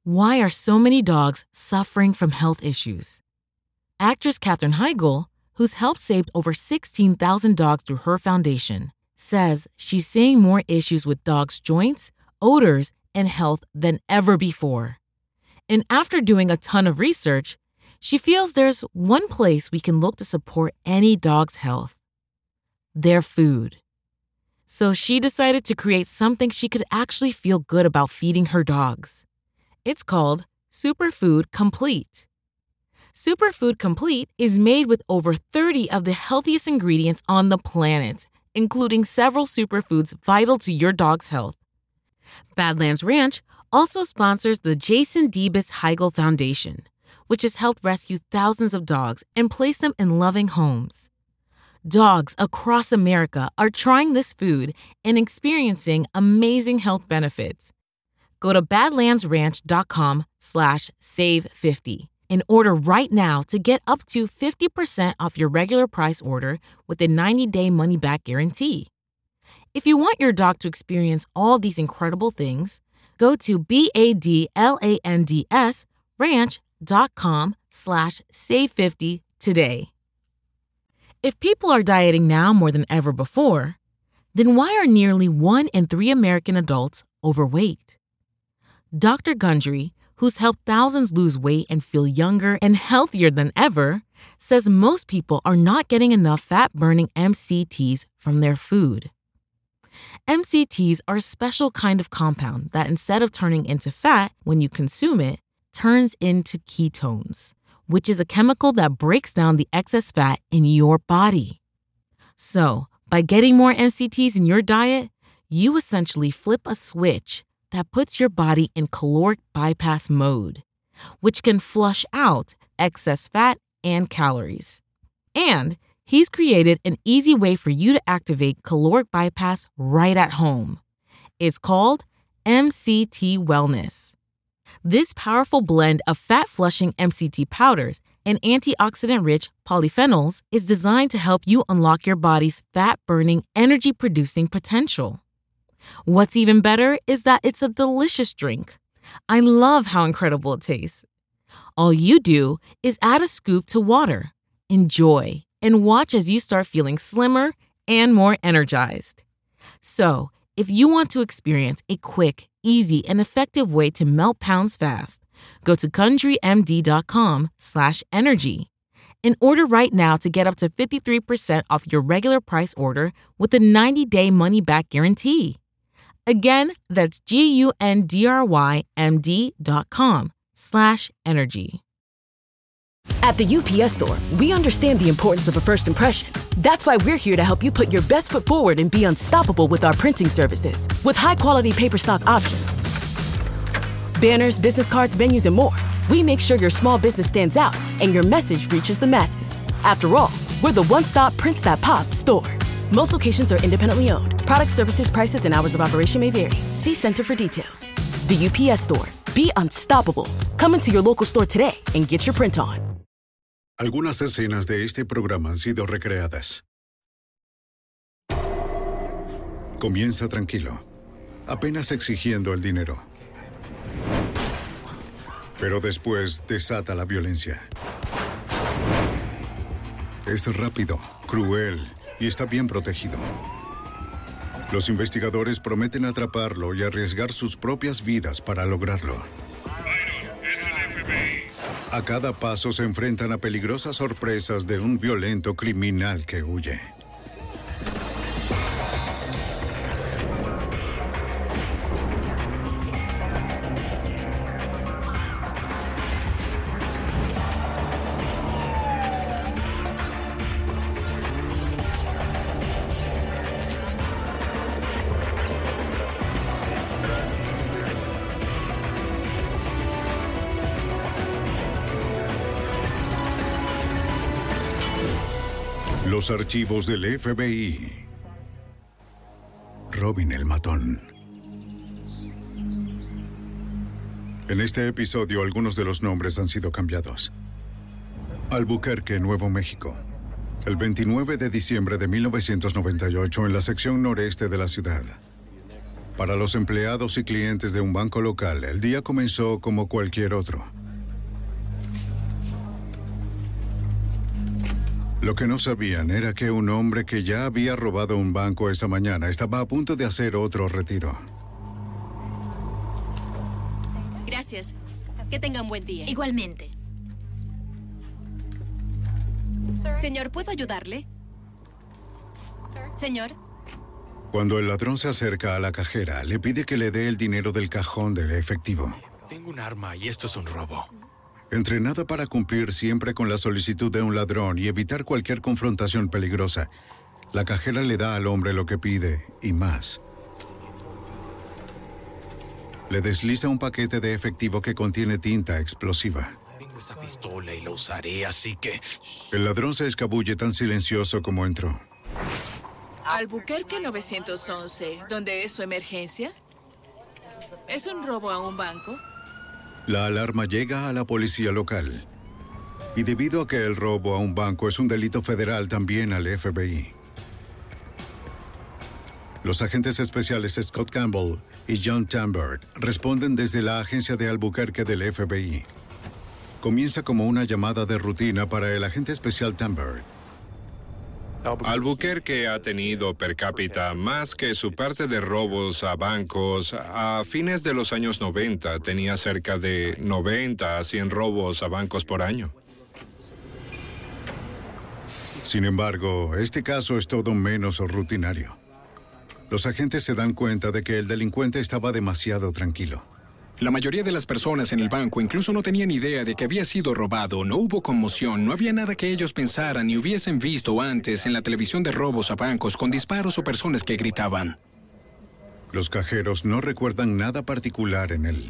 Why are so many dogs suffering from health issues? Actress Katherine Heigl, who's helped save over 16,000 dogs through her foundation, says she's seeing more issues with dogs' joints, odors, and health than ever before. And after doing a ton of research, she feels there's one place we can look to support any dog's health: their food. So she decided to create something she could actually feel good about feeding her dogs. It's called Superfood Complete. Superfood Complete is made with over 30 of the healthiest ingredients on the planet, including several superfoods vital to your dog's health. Badlands Ranch also sponsors the Jason Debus Heigl Foundation, which has helped rescue thousands of dogs and place them in loving homes. Dogs across America are trying this food and experiencing amazing health benefits. Go to badlandsranch.com/save50 and order right now to get up to 50% off your regular price order with a 90-day money-back guarantee. If you want your dog to experience all these incredible things, go to badlandsranch.com/save50 today. If people are dieting now more than ever before, then why are nearly 1 in 3 American adults overweight? Dr. Gundry, who's helped thousands lose weight and feel younger and healthier than ever, says most people are not getting enough fat-burning MCTs from their food. MCTs are a special kind of compound that, instead of turning into fat when you consume it, turns into ketones, which is a chemical that breaks down the excess fat in your body. So, by getting more MCTs in your diet, you essentially flip a switch that puts your body in caloric bypass mode, which can flush out excess fat and calories. And he's created an easy way for you to activate caloric bypass right at home. It's called MCT Wellness. This powerful blend of fat-flushing MCT powders and antioxidant-rich polyphenols is designed to help you unlock your body's fat-burning, energy-producing potential. What's even better is that it's a delicious drink. I love how incredible it tastes. All you do is add a scoop to water, enjoy, and watch as you start feeling slimmer and more energized. So, if you want to experience a quick, easy, and effective way to melt pounds fast, go to GundryMD.com/energy and order right now to get up to 53% off your regular price order with a 90-day money-back guarantee. Again, that's GUNDRYMD.com/energy. At the UPS Store, we understand the importance of a first impression. That's why we're here to help you put your best foot forward and be unstoppable with our printing services. With high-quality paper stock options, banners, business cards, menus, and more, we make sure your small business stands out and your message reaches the masses. After all, we're the one-stop prints that pop store. Most locations are independently owned. Product, services, prices, and hours of operation may vary. See Center for details. The UPS Store. Be unstoppable. Come into your local store today and get your print on. Algunas escenas de este programa han sido recreadas. Comienza tranquilo, apenas exigiendo el dinero. Pero después desata la violencia. Es rápido, cruel y está bien protegido. Los investigadores prometen atraparlo y arriesgar sus propias vidas para lograrlo. A cada paso se enfrentan a peligrosas sorpresas de un violento criminal que huye. Los archivos del FBI. Robin el Matón. En este episodio, algunos de los nombres han sido cambiados. Albuquerque, Nuevo México. El 29 de diciembre de 1998, en la sección noreste de la ciudad. Para los empleados y clientes de un banco local, el día comenzó como cualquier otro. Lo que no sabían era que un hombre que ya había robado un banco esa mañana estaba a punto de hacer otro retiro. Gracias. Que tengan buen día. Igualmente. Señor, ¿puedo ayudarle? Señor. Cuando el ladrón se acerca a la cajera, le pide que le dé el dinero del cajón del efectivo. Tengo un arma y esto es un robo. Entrenada para cumplir siempre con la solicitud de un ladrón y evitar cualquier confrontación peligrosa, la cajera le da al hombre lo que pide y más. Le desliza un paquete de efectivo que contiene tinta explosiva. Tengo esta pistola y la usaré, así que... El ladrón se escabulle tan silencioso como entró. Albuquerque 911, ¿dónde es su emergencia? ¿Es un robo a un banco? La alarma llega a la policía local. Y debido a que el robo a un banco es un delito federal, también al FBI. Los agentes especiales Scott Campbell y John Tambert responden desde la agencia de Albuquerque del FBI. Comienza como una llamada de rutina para el agente especial Tambert. Albuquerque ha tenido per cápita más que su parte de robos a bancos. A fines de los años 90 tenía cerca de 90 a 100 robos a bancos por año. Sin embargo, este caso es todo menos rutinario. Los agentes se dan cuenta de que el delincuente estaba demasiado tranquilo. La mayoría de las personas en el banco incluso no tenían idea de que había sido robado, no hubo conmoción, no había nada que ellos pensaran ni hubiesen visto antes en la televisión de robos a bancos con disparos o personas que gritaban. Los cajeros no recuerdan nada particular en él.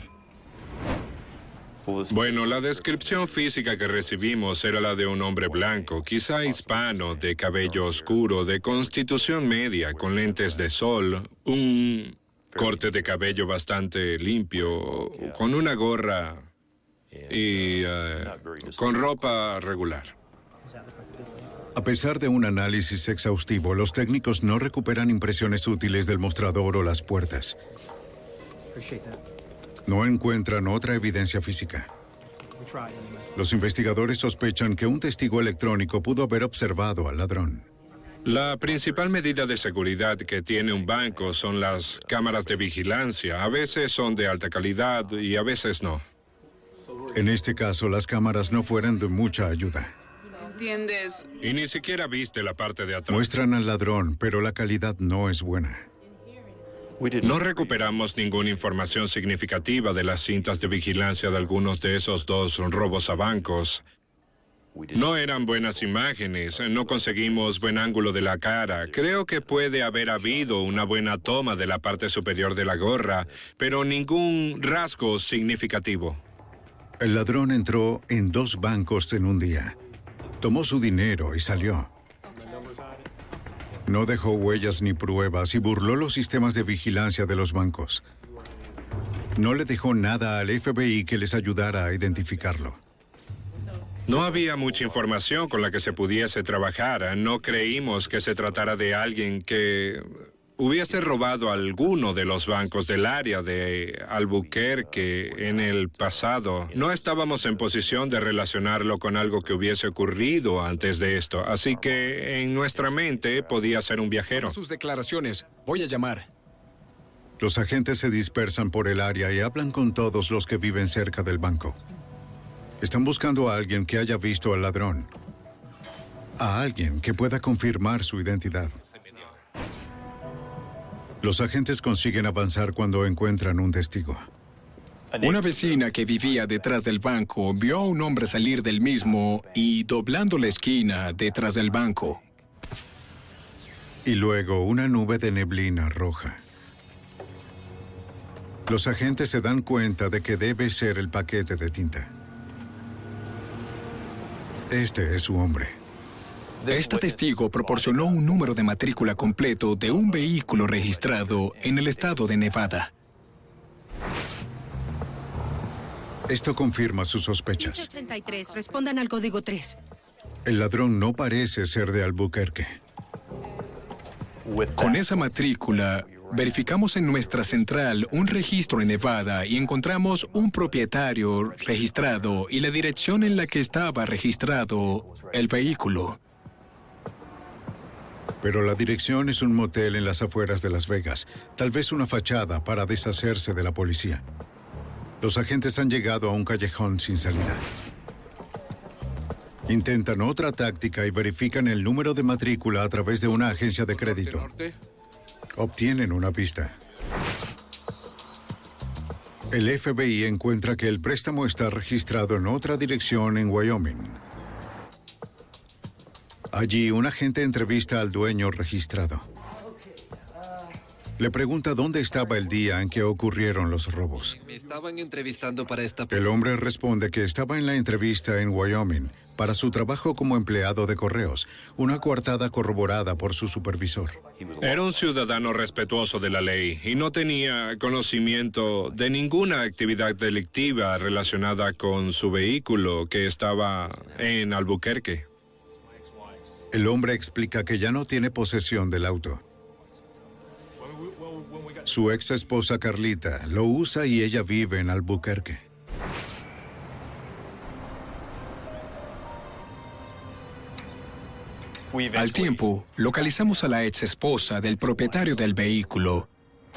Bueno, la descripción física que recibimos era la de un hombre blanco, quizá hispano, de cabello oscuro, de constitución media, con lentes de sol, un corte de cabello bastante limpio, con una gorra y con ropa regular. A pesar de un análisis exhaustivo, los técnicos no recuperan impresiones útiles del mostrador o las puertas. No encuentran otra evidencia física. Los investigadores sospechan que un testigo electrónico pudo haber observado al ladrón. La principal medida de seguridad que tiene un banco son las cámaras de vigilancia. A veces son de alta calidad y a veces no. En este caso, las cámaras no fueron de mucha ayuda. ¿Entiendes? Y ni siquiera viste la parte de atrás. Muestran al ladrón, pero la calidad no es buena. No recuperamos ninguna información significativa de las cintas de vigilancia de algunos de esos dos robos a bancos. No eran buenas imágenes, no conseguimos buen ángulo de la cara. Creo que puede haber habido una buena toma de la parte superior de la gorra, pero ningún rasgo significativo. El ladrón entró en 2 bancos en un día. Tomó su dinero y salió. No dejó huellas ni pruebas y burló los sistemas de vigilancia de los bancos. No le dejó nada al FBI que les ayudara a identificarlo. No había mucha información con la que se pudiese trabajar. No creímos que se tratara de alguien que hubiese robado alguno de los bancos del área de Albuquerque en el pasado. No estábamos en posición de relacionarlo con algo que hubiese ocurrido antes de esto, así que en nuestra mente podía ser un viajero. Sus declaraciones. Voy a llamar. Los agentes se dispersan por el área y hablan con todos los que viven cerca del banco. Están buscando a alguien que haya visto al ladrón. A alguien que pueda confirmar su identidad. Los agentes consiguen avanzar cuando encuentran un testigo. Una vecina que vivía detrás del banco vio a un hombre salir del mismo y doblando la esquina detrás del banco. Y luego una nube de neblina roja. Los agentes se dan cuenta de que debe ser el paquete de tinta. Este es su hombre. Este testigo proporcionó un número de matrícula completo de un vehículo registrado en el estado de Nevada. Esto confirma sus sospechas. 83, respondan al código 3. El ladrón no parece ser de Albuquerque. Con esa matrícula, verificamos en nuestra central un registro en Nevada y encontramos un propietario registrado y la dirección en la que estaba registrado el vehículo. Pero la dirección es un motel en las afueras de Las Vegas, tal vez una fachada para deshacerse de la policía. Los agentes han llegado a un callejón sin salida. Intentan otra táctica y verifican el número de matrícula a través de una agencia de crédito. Obtienen una pista. El FBI encuentra que el préstamo está registrado en otra dirección en Wyoming. Allí, un agente entrevista al dueño registrado. Le pregunta dónde estaba el día en que ocurrieron los robos. Me estaban entrevistando para esta... El hombre responde que estaba en la entrevista en Wyoming para su trabajo como empleado de correos, una coartada corroborada por su supervisor. Era un ciudadano respetuoso de la ley y no tenía conocimiento de ninguna actividad delictiva relacionada con su vehículo que estaba en Albuquerque. El hombre explica que ya no tiene posesión del auto. Su ex esposa Carlita lo usa y ella vive en Albuquerque. Al tiempo, localizamos a la ex esposa del propietario del vehículo.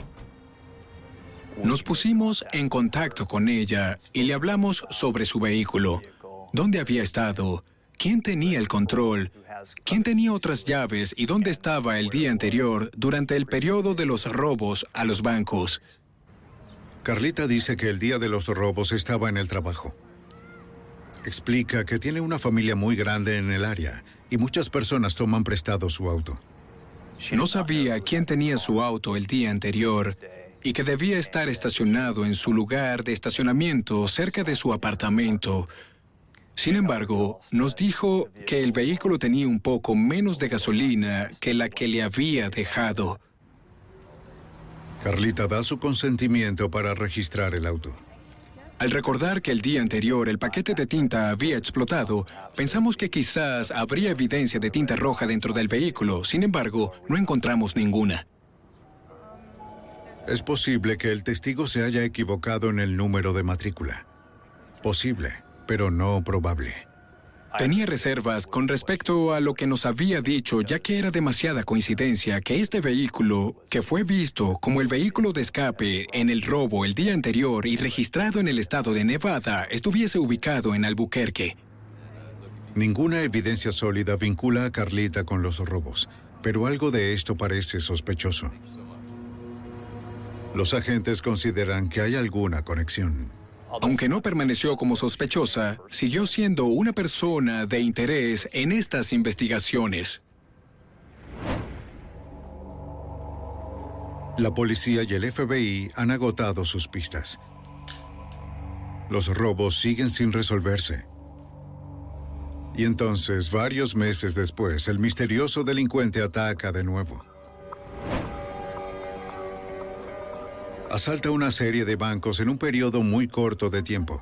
Nos pusimos en contacto con ella y le hablamos sobre su vehículo, dónde había estado, quién tenía el control, quién tenía otras llaves y dónde estaba el día anterior durante el periodo de los robos a los bancos. Carlita dice que el día de los robos estaba en el trabajo. Explica que tiene una familia muy grande en el área y muchas personas toman prestado su auto. No sabía quién tenía su auto el día anterior y que debía estar estacionado en su lugar de estacionamiento cerca de su apartamento. Sin embargo, nos dijo que el vehículo tenía un poco menos de gasolina que la que le había dejado. Carlita da su consentimiento para registrar el auto. Al recordar que el día anterior el paquete de tinta había explotado, pensamos que quizás habría evidencia de tinta roja dentro del vehículo. Sin embargo, no encontramos ninguna. Es posible que el testigo se haya equivocado en el número de matrícula. Posible, pero no probable. Tenía reservas con respecto a lo que nos había dicho, ya que era demasiada coincidencia que este vehículo, que fue visto como el vehículo de escape en el robo el día anterior y registrado en el estado de Nevada, estuviese ubicado en Albuquerque. Ninguna evidencia sólida vincula a Carlita con los robos, pero algo de esto parece sospechoso. Los agentes consideran que hay alguna conexión. Aunque no permaneció como sospechosa, siguió siendo una persona de interés en estas investigaciones. La policía y el FBI han agotado sus pistas. Los robos siguen sin resolverse. Y entonces, varios meses después, el misterioso delincuente ataca de nuevo. Asalta una serie de bancos en un periodo muy corto de tiempo.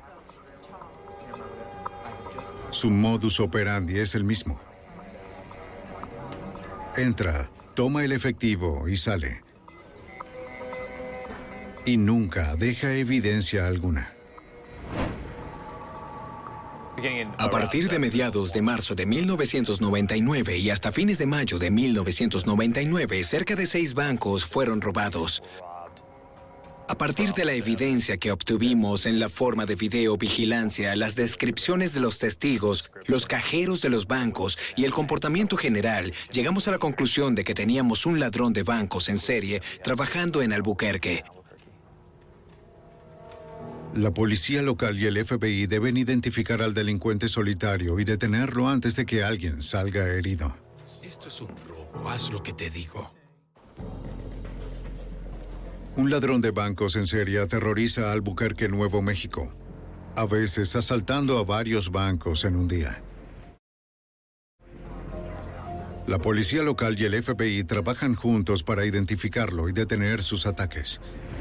Su modus operandi es el mismo. Entra, toma el efectivo y sale. Y nunca deja evidencia alguna. A partir de mediados de marzo de 1999 y hasta fines de mayo de 1999, cerca de 6 bancos fueron robados. A partir de la evidencia que obtuvimos en la forma de videovigilancia, las descripciones de los testigos, los cajeros de los bancos y el comportamiento general, llegamos a la conclusión de que teníamos un ladrón de bancos en serie trabajando en Albuquerque. La policía local y el FBI deben identificar al delincuente solitario y detenerlo antes de que alguien salga herido. Esto es un robo, haz lo que te digo. Un ladrón de bancos en serie aterroriza a Albuquerque, Nuevo México, a veces asaltando a varios bancos en un día. La policía local y el FBI trabajan juntos para identificarlo y detener sus ataques.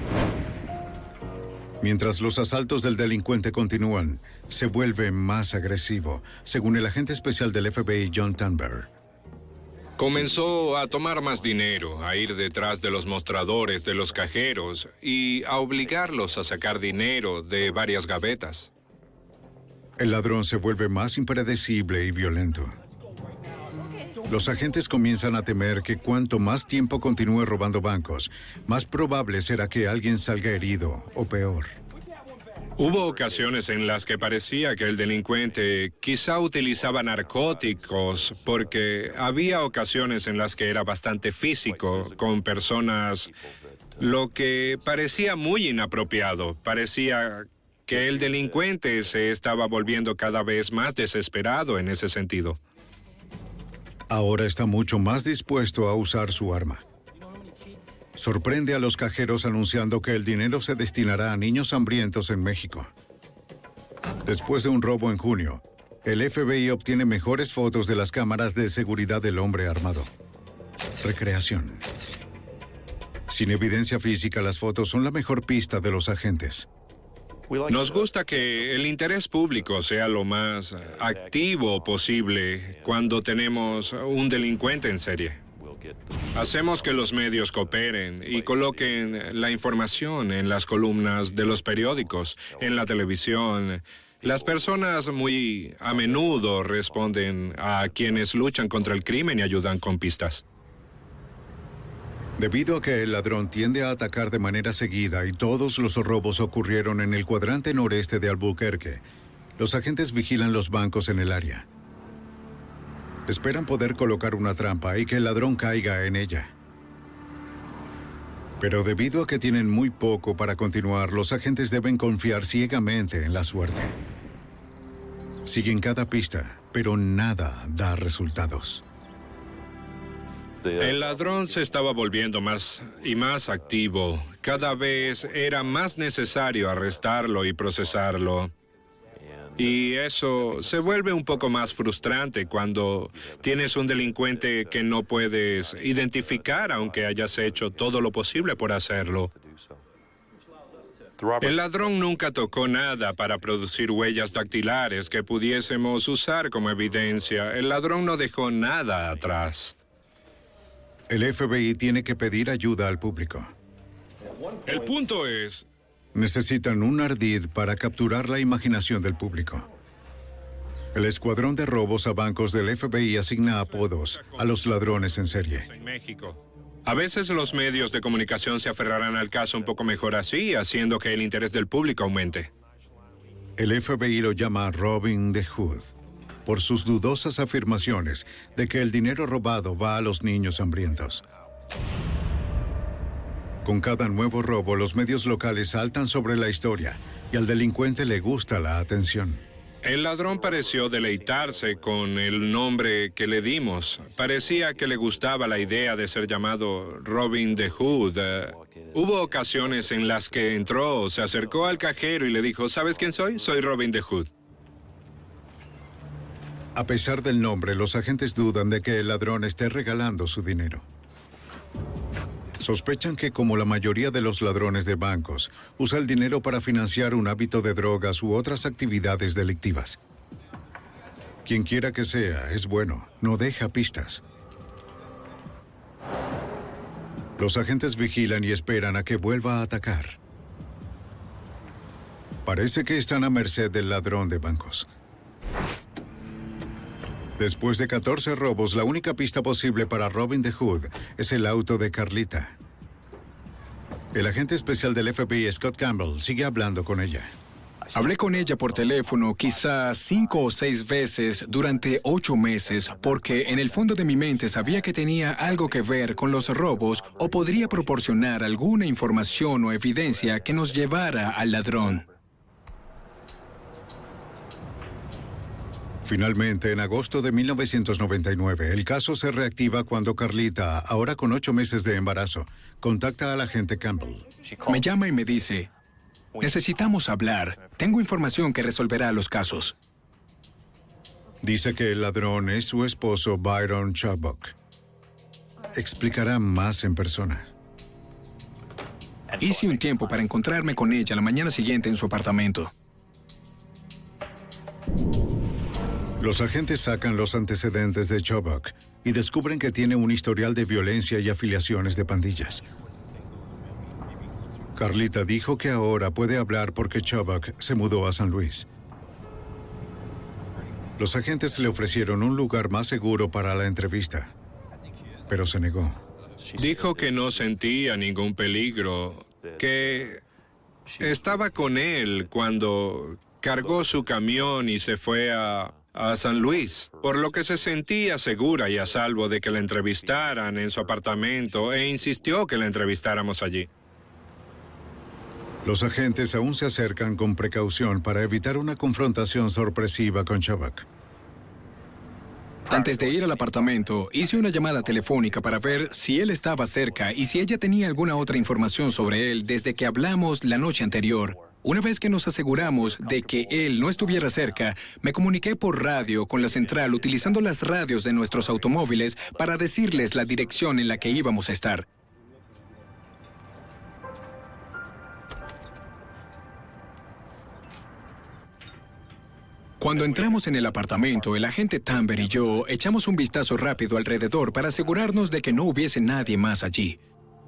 Mientras los asaltos del delincuente continúan, se vuelve más agresivo, según el agente especial del FBI, John Tanber. Comenzó a tomar más dinero, a ir detrás de los mostradores de los cajeros y a obligarlos a sacar dinero de varias gavetas. El ladrón se vuelve más impredecible y violento. Los agentes comienzan a temer que cuanto más tiempo continúe robando bancos, más probable será que alguien salga herido o peor. Hubo ocasiones en las que parecía que el delincuente quizá utilizaba narcóticos, porque había ocasiones en las que era bastante físico con personas, lo que parecía muy inapropiado. Parecía que el delincuente se estaba volviendo cada vez más desesperado en ese sentido. Ahora está mucho más dispuesto a usar su arma. Sorprende a los cajeros anunciando que el dinero se destinará a niños hambrientos en México. Después de un robo en junio, el FBI obtiene mejores fotos de las cámaras de seguridad del hombre armado. Recreación. Sin evidencia física, las fotos son la mejor pista de los agentes. Nos gusta que el interés público sea lo más activo posible cuando tenemos un delincuente en serie. Hacemos que los medios cooperen y coloquen la información en las columnas de los periódicos, en la televisión. Las personas muy a menudo responden a quienes luchan contra el crimen y ayudan con pistas. Debido a que el ladrón tiende a atacar de manera seguida y todos los robos ocurrieron en el cuadrante noreste de Albuquerque, los agentes vigilan los bancos en el área. Esperan poder colocar una trampa y que el ladrón caiga en ella. Pero debido a que tienen muy poco para continuar, los agentes deben confiar ciegamente en la suerte. Siguen cada pista, pero nada da resultados. El ladrón se estaba volviendo más y más activo. Cada vez era más necesario arrestarlo y procesarlo. Y eso se vuelve un poco más frustrante cuando tienes un delincuente que no puedes identificar, aunque hayas hecho todo lo posible por hacerlo. El ladrón nunca tocó nada para producir huellas dactilares que pudiésemos usar como evidencia. El ladrón no dejó nada atrás. El FBI tiene que pedir ayuda al público. El punto es... Necesitan un ardid para capturar la imaginación del público. El escuadrón de robos a bancos del FBI asigna apodos a los ladrones en serie. En México. A veces los medios de comunicación se aferrarán al caso un poco mejor así, haciendo que el interés del público aumente. El FBI lo llama Robin the Hood, por sus dudosas afirmaciones de que el dinero robado va a los niños hambrientos. Con cada nuevo robo, los medios locales saltan sobre la historia y al delincuente le gusta la atención. El ladrón pareció deleitarse con el nombre que le dimos. Parecía que le gustaba la idea de ser llamado Robin the Hood. Hubo ocasiones en las que entró, se acercó al cajero y le dijo, ¿sabes quién soy? Soy Robin the Hood. A pesar del nombre, los agentes dudan de que el ladrón esté regalando su dinero. Sospechan que, como la mayoría de los ladrones de bancos, usa el dinero para financiar un hábito de drogas u otras actividades delictivas. Quien quiera que sea, es bueno, no deja pistas. Los agentes vigilan y esperan a que vuelva a atacar. Parece que están a merced del ladrón de bancos. Después de 14 robos, la única pista posible para Robin the Hood es el auto de Carlita. El agente especial del FBI, Scott Campbell, sigue hablando con ella. Hablé con ella por teléfono quizás 5 o 6 veces durante 8 meses, porque en el fondo de mi mente sabía que tenía algo que ver con los robos o podría proporcionar alguna información o evidencia que nos llevara al ladrón. Finalmente, en agosto de 1999, el caso se reactiva cuando Carlita, ahora con 8 meses de embarazo, contacta al agente Campbell. Me llama y me dice, necesitamos hablar. Tengo información que resolverá los casos. Dice que el ladrón es su esposo Byron Chubbuck. Explicará más en persona. Hice un tiempo para encontrarme con ella la mañana siguiente en su apartamento. Los agentes sacan los antecedentes de Chubbuck y descubren que tiene un historial de violencia y afiliaciones de pandillas. Carlita dijo que ahora puede hablar porque Chubbuck se mudó a San Luis. Los agentes le ofrecieron un lugar más seguro para la entrevista, pero se negó. Dijo que no sentía ningún peligro, que estaba con él cuando cargó su camión y se fue a San Luis, por lo que se sentía segura y a salvo de que la entrevistaran en su apartamento e insistió que la entrevistáramos allí. Los agentes aún se acercan con precaución para evitar una confrontación sorpresiva con Chubbuck. Antes de ir al apartamento, hice una llamada telefónica para ver si él estaba cerca y si ella tenía alguna otra información sobre él desde que hablamos la noche anterior. Una vez que nos aseguramos de que él no estuviera cerca, me comuniqué por radio con la central utilizando las radios de nuestros automóviles para decirles la dirección en la que íbamos a estar. Cuando entramos en el apartamento, el agente Tamber y yo echamos un vistazo rápido alrededor para asegurarnos de que no hubiese nadie más allí.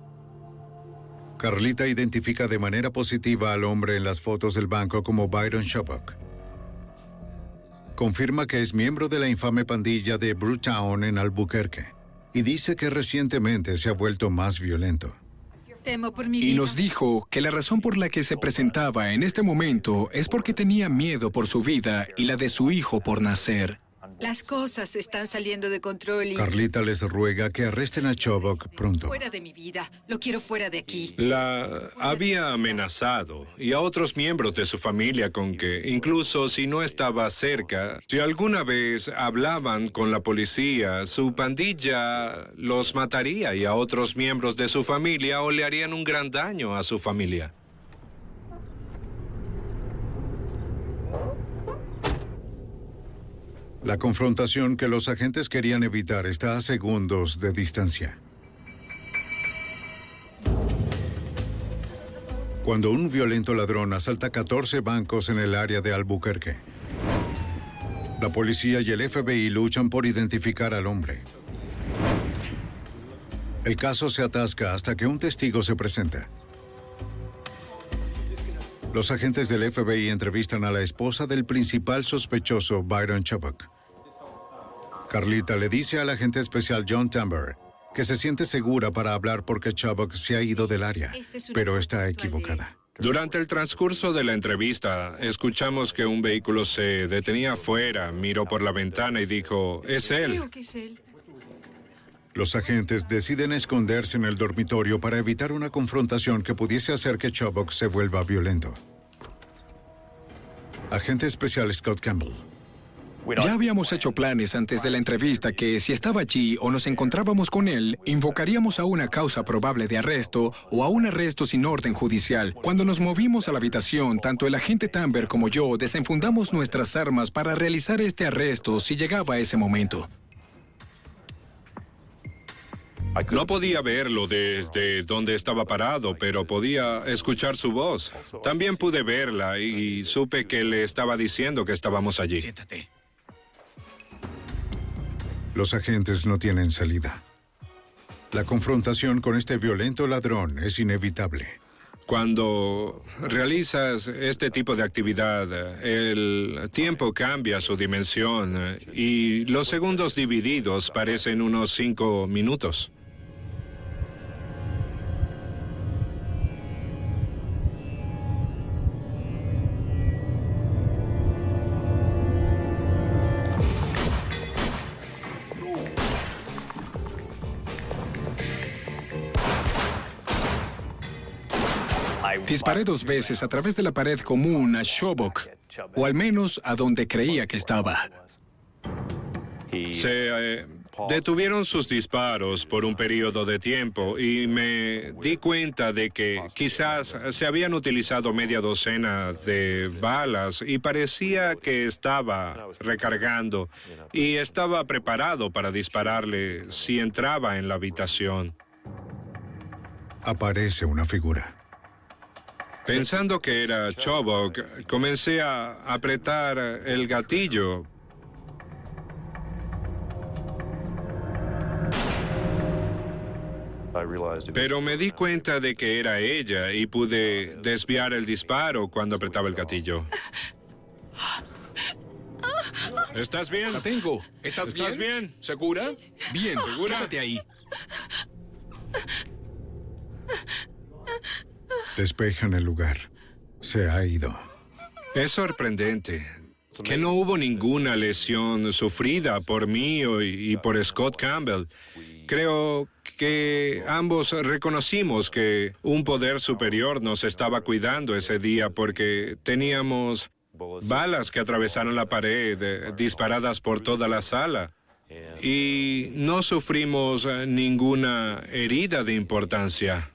Carlita identifica de manera positiva al hombre en las fotos del banco como Byron Chubbuck. Confirma que es miembro de la infame pandilla de Brewtown en Albuquerque y dice que recientemente se ha vuelto más violento. Temo por mi vida. Y nos dijo que la razón por la que se presentaba en este momento es porque tenía miedo por su vida y la de su hijo por nacer. Las cosas están saliendo de control y... Carlita les ruega que arresten a Chubbuck pronto. Fuera de mi vida. Lo quiero fuera de aquí. La había amenazado y a otros miembros de su familia con que, incluso si no estaba cerca, si alguna vez hablaban con la policía, su pandilla los mataría y a otros miembros de su familia o le harían un gran daño a su familia. La confrontación que los agentes querían evitar está a segundos de distancia. Cuando un violento ladrón asalta 14 bancos en el área de Albuquerque, la policía y el FBI luchan por identificar al hombre. El caso se atasca hasta que un testigo se presenta. Los agentes del FBI entrevistan a la esposa del principal sospechoso, Byron Chubbuck. Carlita le dice al agente especial John Tamber que se siente segura para hablar porque Chubbuck se ha ido del área, pero está equivocada. Durante el transcurso de la entrevista, escuchamos que un vehículo se detenía afuera, miró por la ventana y dijo, «Es él». Creo que es él. Los agentes deciden esconderse en el dormitorio para evitar una confrontación que pudiese hacer que Chubbuck se vuelva violento. Agente especial Scott Campbell. Ya habíamos hecho planes antes de la entrevista que si estaba allí o nos encontrábamos con él, invocaríamos a una causa probable de arresto o a un arresto sin orden judicial. Cuando nos movimos a la habitación, tanto el agente Tamber como yo desenfundamos nuestras armas para realizar este arresto si llegaba ese momento. No podía verlo desde donde estaba parado, pero podía escuchar su voz. También pude verla y supe que le estaba diciendo que estábamos allí. Siéntate. Los agentes no tienen salida. La confrontación con este violento ladrón es inevitable. Cuando realizas este tipo de actividad, el tiempo cambia su dimensión y los segundos divididos parecen unos 5 minutos. Disparé 2 veces a través de la pared común a Chubbuck, o al menos a donde creía que estaba. Se detuvieron sus disparos por un periodo de tiempo y me di cuenta de que quizás se habían utilizado media docena de balas y parecía que estaba recargando y estaba preparado para dispararle si entraba en la habitación. Aparece una figura. Pensando que era Chubbuck, comencé a apretar el gatillo. Pero me di cuenta de que era ella y pude desviar el disparo cuando apretaba el gatillo. ¿Estás bien? La tengo. ¿Estás bien? ¿Segura? Bien. ¿Segura? Quédate ahí. Despejan el lugar. Se ha ido. Es sorprendente que no hubo ninguna lesión sufrida por mí y por Scott Campbell. Creo que ambos reconocimos que un poder superior nos estaba cuidando ese día porque teníamos balas que atravesaron la pared, disparadas por toda la sala. Y no sufrimos ninguna herida de importancia.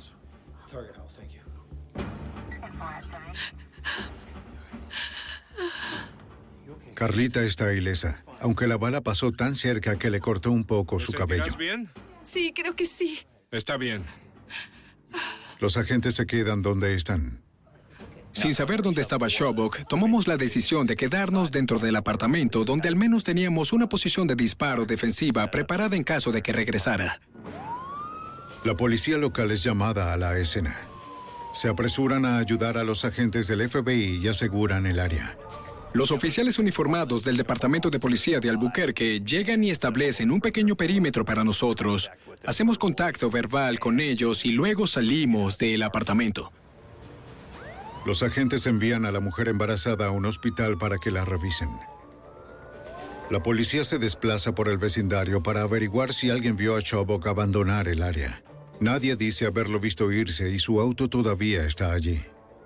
Carlita está ilesa, aunque la bala pasó tan cerca que le cortó un poco su cabello. ¿Estás bien? Sí, creo que sí. Está bien. Los agentes se quedan donde están. Sin saber dónde estaba Shobok, tomamos la decisión de quedarnos dentro del apartamento donde al menos teníamos una posición de disparo defensiva preparada en caso de que regresara. La policía local es llamada a la escena. Se apresuran a ayudar a los agentes del FBI y aseguran el área. Los oficiales uniformados del Departamento de Policía de Albuquerque llegan y establecen un pequeño perímetro para nosotros. Hacemos contacto verbal con ellos y luego salimos del apartamento. Los agentes envían a la mujer embarazada a un hospital para que la revisen. La policía se desplaza por el vecindario para averiguar si alguien vio a Shobok abandonar el área. Nadie dice haberlo visto irse y su auto todavía está allí.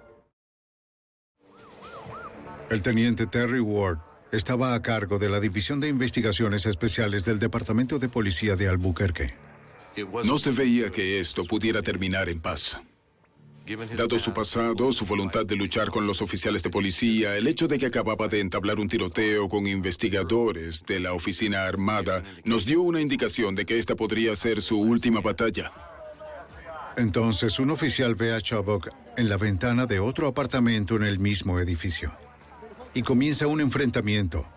El teniente Terry Ward estaba a cargo de la División de Investigaciones Especiales del Departamento de Policía de Albuquerque. No se veía que esto pudiera terminar en paz. Dado su pasado, su voluntad de luchar con los oficiales de policía, el hecho de que acababa de entablar un tiroteo con investigadores de la oficina armada, nos dio una indicación de que esta podría ser su última batalla. Entonces, un oficial ve a Shobok en la ventana de otro apartamento en el mismo edificio. Y comienza un enfrentamiento.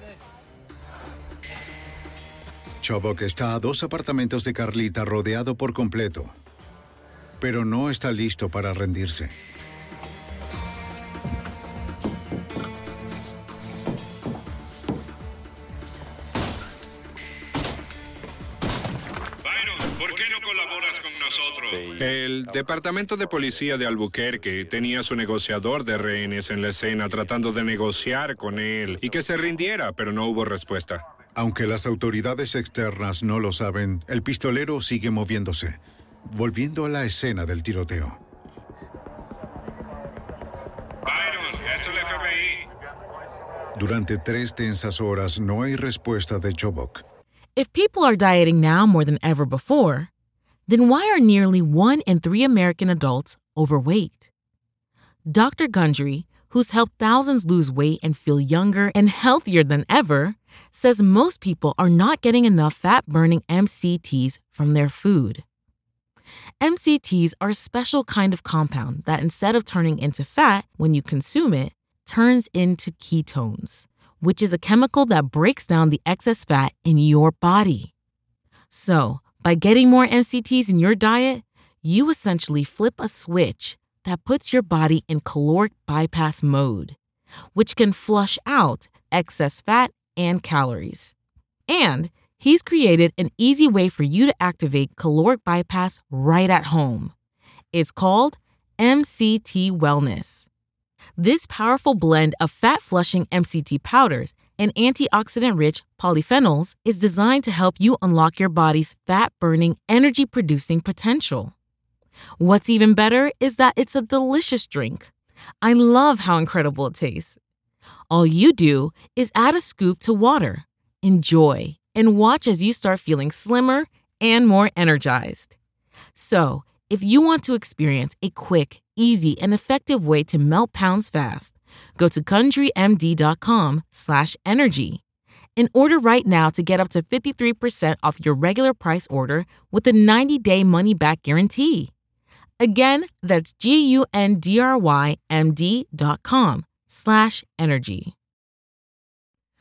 Shobok está a 2 apartamentos de Carlita rodeado por completo, pero no está listo para rendirse. Byron, ¿por qué no colaboras con nosotros? El Departamento de Policía de Albuquerque tenía su negociador de rehenes en la escena tratando de negociar con él y que se rindiera, pero no hubo respuesta. Aunque las autoridades externas no lo saben, el pistolero sigue moviéndose, volviendo a la escena del tiroteo. Byron, es el FBI. Durante 3 tensas horas no hay respuesta de Shobok. If people are dieting now more than ever before, then why are nearly 1 in 3 American adults overweight? Dr. Gundry, who's helped thousands lose weight and feel younger and healthier than ever, says most people are not getting enough fat-burning MCTs from their food. MCTs are a special kind of compound that instead of turning into fat when you consume it, turns into ketones, which is a chemical that breaks down the excess fat in your body. So, by getting more MCTs in your diet, you essentially flip a switch that puts your body in caloric bypass mode, which can flush out excess fat and calories. And he's created an easy way for you to activate caloric bypass right at home. It's called MCT Wellness. This powerful blend of fat-flushing MCT powders and antioxidant-rich polyphenols is designed to help you unlock your body's fat-burning, energy-producing potential. What's even better is that it's a delicious drink. I love how incredible it tastes. All you do is add a scoop to water, enjoy, and watch as you start feeling slimmer and more energized. So, if you want to experience a quick, easy, and effective way to melt pounds fast, go to CountryMD.com/energy and order right now to get up to 53% off your regular price order with a 90-day money-back guarantee. Again, that's GUNDRYMD.com/energy.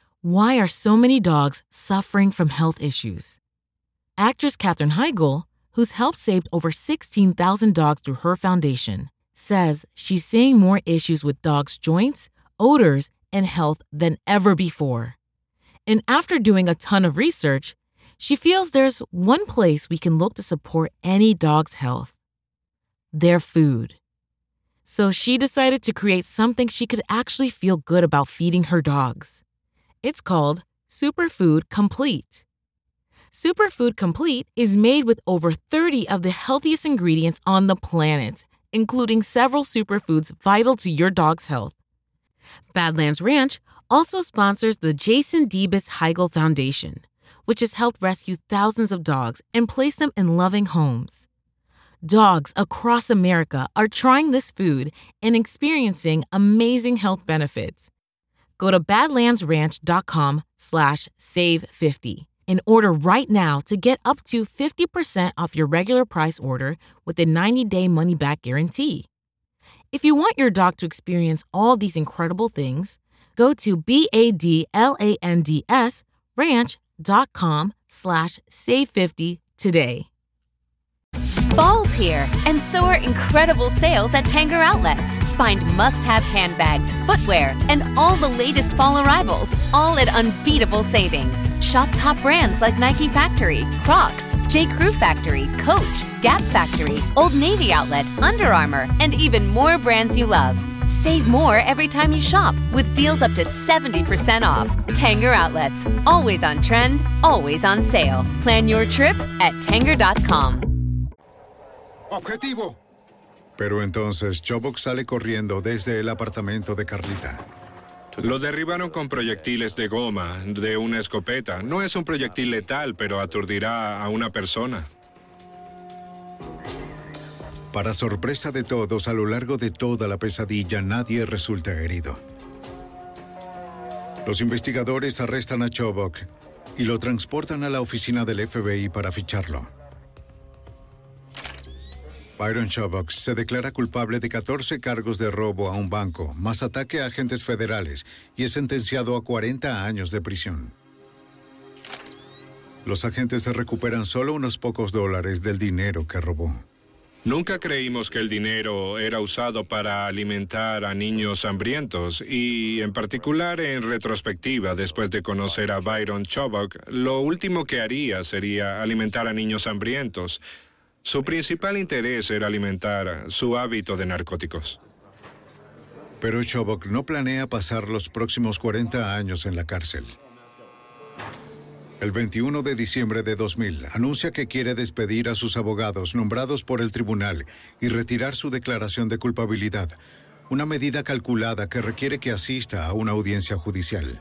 Why are so many dogs suffering from health issues? Actress Katherine Heigl, who's helped save over 16,000 dogs through her foundation, says she's seeing more issues with dogs' joints, odors, and health than ever before. And after doing a ton of research, she feels there's one place we can look to support any dog's health: their food. So she decided to create something she could actually feel good about feeding her dogs. It's called Superfood Complete. Superfood Complete is made with over 30 of the healthiest ingredients on the planet, including several superfoods vital to your dog's health. Badlands Ranch also sponsors the Jason Debus Heigl Foundation, which has helped rescue thousands of dogs and place them in loving homes. Dogs across America are trying this food and experiencing amazing health benefits. Go to badlandsranch.com/save50 and order right now to get up to 50% off your regular price order with a 90-day money-back guarantee. If you want your dog to experience all these incredible things, go to badlandsranch.com/save50 today. Fall's here, and so are incredible sales at Tanger Outlets. Find must-have handbags, footwear, and all the latest fall arrivals, all at unbeatable savings. Shop top brands like Nike Factory, Crocs, J. Crew Factory, Coach, Gap Factory, Old Navy Outlet, Under Armour, and even more brands you love. Save more every time you shop with deals up to 70% off. Tanger Outlets, always on trend, always on sale. Plan your trip at tanger.com. ¡Objetivo! Pero entonces Chobok sale corriendo desde el apartamento de Carlita. Lo derribaron con proyectiles de goma de una escopeta. No es un proyectil letal, pero aturdirá a una persona. Para sorpresa de todos, a lo largo de toda la pesadilla, nadie resulta herido. Los investigadores arrestan a Chobok y lo transportan a la oficina del FBI para ficharlo. Byron Chobok se declara culpable de 14 cargos de robo a un banco, más ataque a agentes federales, y es sentenciado a 40 años de prisión. Los agentes se recuperan solo unos pocos dólares del dinero que robó. Nunca creímos que el dinero era usado para alimentar a niños hambrientos y, en particular, en retrospectiva, después de conocer a Byron Chobok, lo último que haría sería alimentar a niños hambrientos. Su principal interés era alimentar su hábito de narcóticos. Pero Chobok no planea pasar los próximos 40 años en la cárcel. El 21 de diciembre de 2000 anuncia que quiere despedir a sus abogados nombrados por el tribunal y retirar su declaración de culpabilidad, una medida calculada que requiere que asista a una audiencia judicial.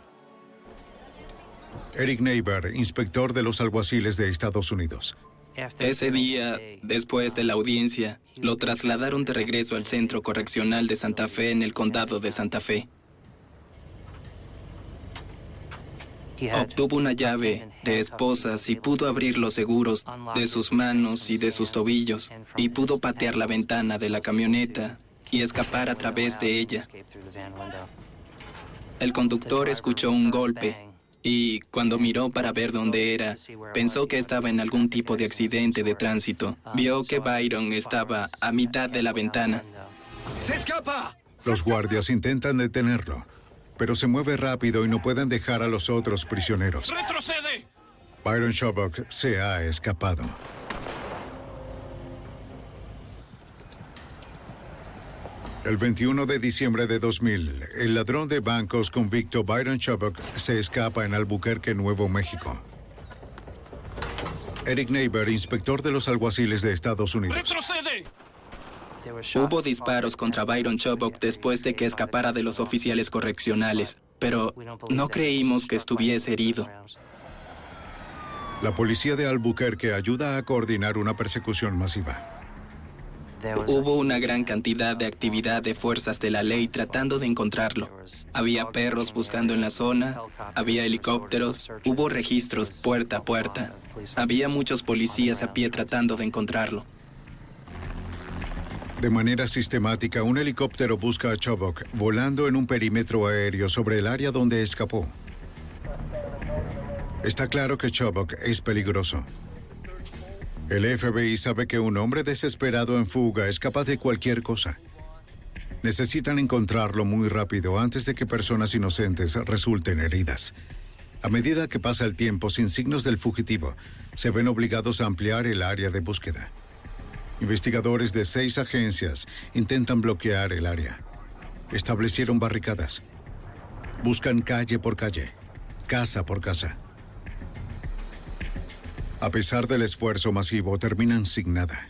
Eric Neighbor, inspector de los alguaciles de Estados Unidos. Ese día, después de la audiencia, lo trasladaron de regreso al Centro Correccional de Santa Fe en el condado de Santa Fe. Obtuvo una llave de esposas y pudo abrir los seguros de sus manos y de sus tobillos, y pudo patear la ventana de la camioneta y escapar a través de ella. El conductor escuchó un golpe y, cuando miró para ver dónde era, pensó que estaba en algún tipo de accidente de tránsito. Vio que Byron estaba a mitad de la ventana. ¡Se escapa! Los guardias intentan detenerlo, pero se mueve rápido y no pueden dejar a los otros prisioneros. ¡Retrocede! Byron Chobok se ha escapado. El 21 de diciembre de 2000, el ladrón de bancos convicto Byron Chobok se escapa en Albuquerque, Nuevo México. Eric Neighbor, inspector de los alguaciles de Estados Unidos. ¡Retrocede! Hubo disparos contra Byron Chobok después de que escapara de los oficiales correccionales, pero no creímos que estuviese herido. La policía de Albuquerque ayuda a coordinar una persecución masiva. Hubo una gran cantidad de actividad de fuerzas de la ley tratando de encontrarlo. Había perros buscando en la zona, había helicópteros, hubo registros puerta a puerta. Había muchos policías a pie tratando de encontrarlo. De manera sistemática, un helicóptero busca a Chobok volando en un perímetro aéreo sobre el área donde escapó. Está claro que Chobok es peligroso. El FBI sabe que un hombre desesperado en fuga es capaz de cualquier cosa. Necesitan encontrarlo muy rápido antes de que personas inocentes resulten heridas. A medida que pasa el tiempo sin signos del fugitivo, se ven obligados a ampliar el área de búsqueda. Investigadores de 6 agencias intentan bloquear el área. Establecieron barricadas. Buscan calle por calle, casa por casa. A pesar del esfuerzo masivo, terminan sin nada.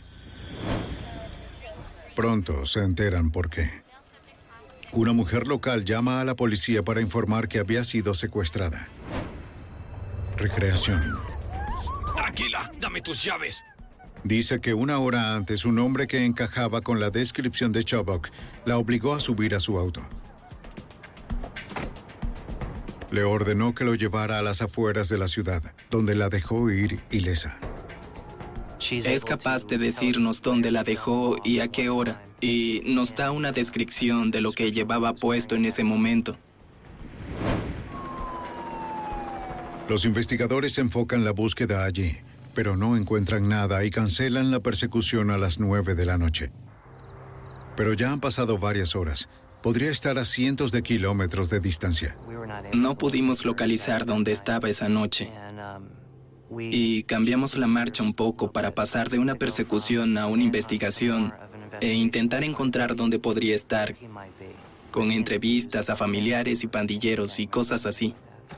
Pronto se enteran por qué. Una mujer local llama a la policía para informar que había sido secuestrada. Recreación. Tranquila, dame tus llaves. Dice que 1 hora antes, un hombre que encajaba con la descripción de Chubbuck la obligó a subir a su auto. Le ordenó que lo llevara a las afueras de la ciudad, donde la dejó ir ilesa. Es capaz de decirnos dónde la dejó y a qué hora, y nos da una descripción de lo que llevaba puesto en ese momento. Los investigadores enfocan la búsqueda allí, pero no encuentran nada y cancelan la persecución a las 9 de la noche. Pero ya han pasado varias horas. Podría estar a cientos de kilómetros de distancia. No pudimos localizar dónde estaba esa noche. Y cambiamos la marcha un poco para pasar de una persecución a una investigación e intentar encontrar dónde podría estar, con entrevistas a familiares y pandilleros y cosas así.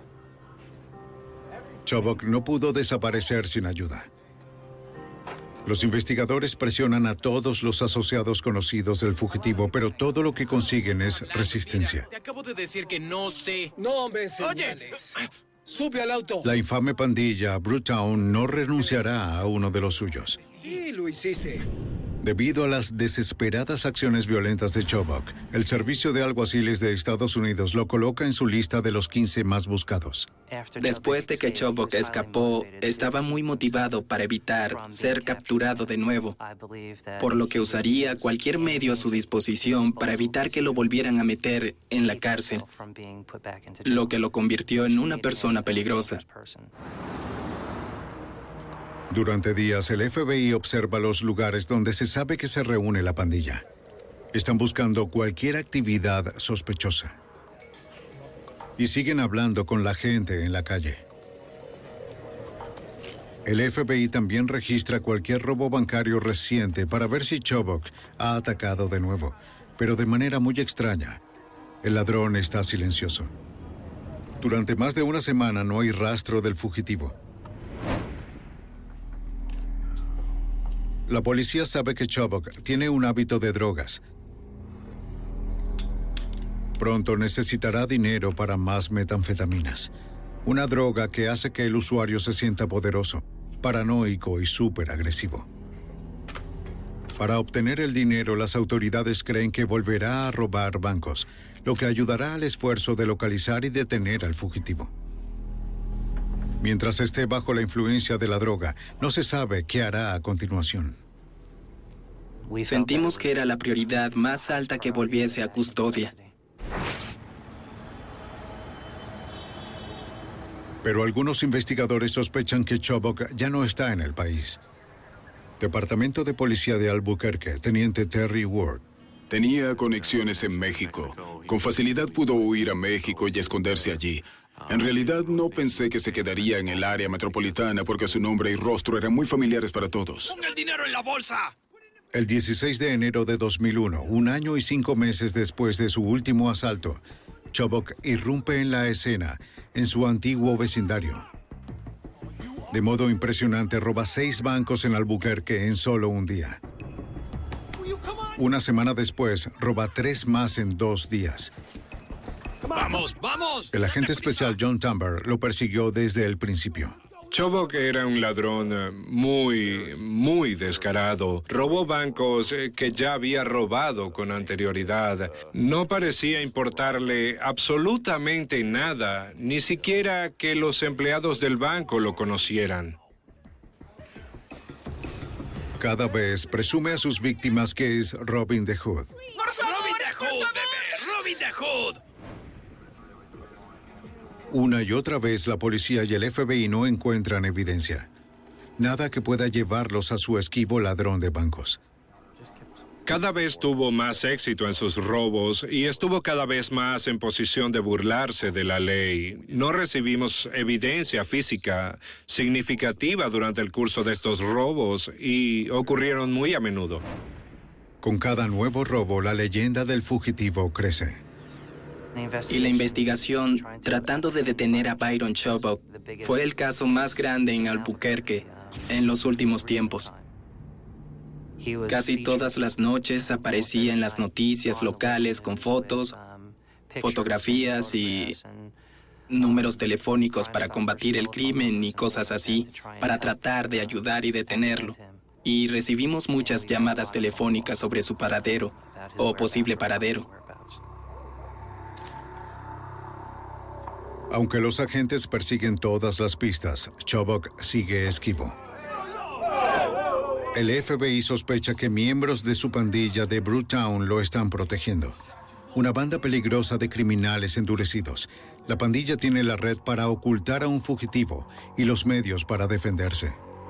Chubbuck no pudo desaparecer sin ayuda. Los investigadores presionan a todos los asociados conocidos del fugitivo, pero todo lo que consiguen es resistencia. Mira, te acabo de decir que no sé. No me señales. Oye, sube al auto. La infame pandilla Brewtown no renunciará a uno de los suyos. Sí, lo hiciste. Debido a las desesperadas acciones violentas de Chubbuck, el Servicio de Alguaciles de Estados Unidos lo coloca en su lista de los 15 más buscados. Después de que Chubbuck escapó, estaba muy motivado para evitar ser capturado de nuevo, por lo que usaría cualquier medio a su disposición para evitar que lo volvieran a meter en la cárcel, lo que lo convirtió en una persona peligrosa. Durante días, el FBI observa los lugares donde se sabe que se reúne la pandilla. Están buscando cualquier actividad sospechosa. Y siguen hablando con la gente en la calle. El FBI también registra cualquier robo bancario reciente para ver si Chubbuck ha atacado de nuevo, pero de manera muy extraña. El ladrón está silencioso. Durante más de una semana no hay rastro del fugitivo. La policía sabe que Chubbuck tiene un hábito de drogas. Pronto necesitará dinero para más metanfetaminas. Una droga que hace que el usuario se sienta poderoso, paranoico y súper agresivo. Para obtener el dinero, las autoridades creen que volverá a robar bancos, lo que ayudará al esfuerzo de localizar y detener al fugitivo. Mientras esté bajo la influencia de la droga, no se sabe qué hará a continuación. Sentimos que era la prioridad más alta que volviese a custodia. Pero algunos investigadores sospechan que Chubbuck ya no está en el país. Departamento de Policía de Albuquerque, Teniente Terry Ward. Tenía conexiones en México. Con facilidad pudo huir a México y esconderse allí. En realidad no pensé que se quedaría en el área metropolitana porque su nombre y rostro eran muy familiares para todos. ¡Ponga el dinero en la bolsa! El 16 de enero de 2001, 1 año y 5 meses después de su último asalto, Chubbuck irrumpe en la escena en su antiguo vecindario. De modo impresionante, roba 6 bancos en Albuquerque en solo un día. Una semana después, roba 3 más en 2 días. ¡Vamos, vamos! El agente especial John Tamber lo persiguió desde el principio. Chubbuck era un ladrón muy descarado. Robó bancos que ya había robado con anterioridad. No parecía importarle absolutamente nada, ni siquiera que los empleados del banco lo conocieran. Cada vez presume a sus víctimas que es Robin the Hood. ¡Por favor, Robin the Hood, bebé! ¡Robin the Hood! Una y otra vez la policía y el FBI no encuentran evidencia. Nada que pueda llevarlos a su esquivo ladrón de bancos. Cada vez tuvo más éxito en sus robos y estuvo cada vez más en posición de burlarse de la ley. No recibimos evidencia física significativa durante el curso de estos robos y ocurrieron muy a menudo. Con cada nuevo robo, la leyenda del fugitivo crece. Y la investigación tratando de detener a Byron Chubbuck fue el caso más grande en Albuquerque en los últimos tiempos. Casi todas las noches aparecía en las noticias locales con fotos, fotografías y números telefónicos para combatir el crimen y cosas así, para tratar de ayudar y detenerlo. Y recibimos muchas llamadas telefónicas sobre su paradero o posible paradero. Aunque los agentes persiguen todas las pistas, Chubbuck sigue esquivo. El FBI sospecha que miembros de su pandilla de Brewtown lo están protegiendo. Una banda peligrosa de criminales endurecidos. La pandilla tiene la red para ocultar a un fugitivo y los medios para defenderse.